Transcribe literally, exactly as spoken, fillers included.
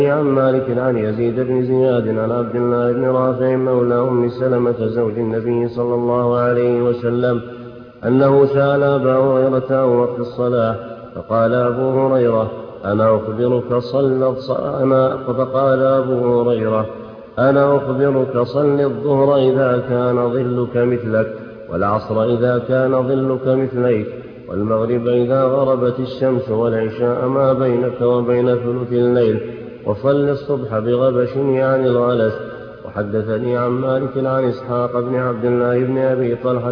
عن مالك عن يزيد بن زياد عن عبد الله بن رافع مولى أم سلمة زوج النبي صلى الله عليه وسلم أنه سأل أبا هريرة عن وقت الصلاة فقال أبو هريرة أنا أخبرك صل أنا فقال أبو هريرة أنا أخبرك صل الظهر إذا كان ظلك مثلك والعصر إذا كان ظلك مثليك والمغرب إذا غربت الشمس والعشاء ما بينك وبين ثلث الليل وصل الصبح بغبش يعني الغلس. وحدثني عن مالك عن إسحاق بن عبد الله بن أبي طلحة